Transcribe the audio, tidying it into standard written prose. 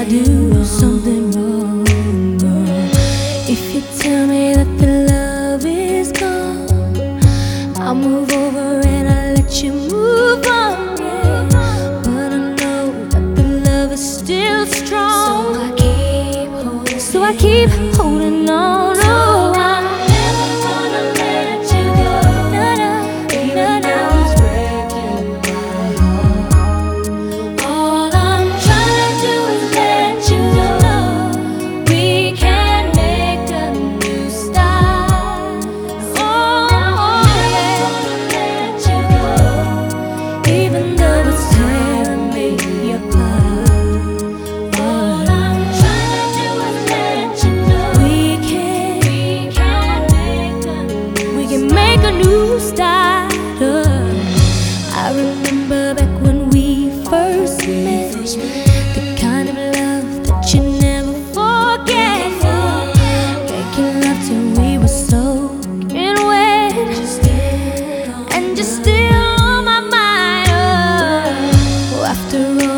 I do something wrong, girl? If you tell me that the love is gone, I'll move over and I'll let you move on, yeah. But I know that the love is still strong, so I keep holding on. Oh, I'm never gonna let you go, even though it's breaking my heart. All I'm trying to do is let you know we can make a new start. Oh, I'm never gonna let you go, even though it's tearing me apart. All I'm trying to do is let you know we can make a new start. I remember back when we first met, the kind of love that you never forget. Making love till we were soaking wet, and you're still on my mind. Oh, after all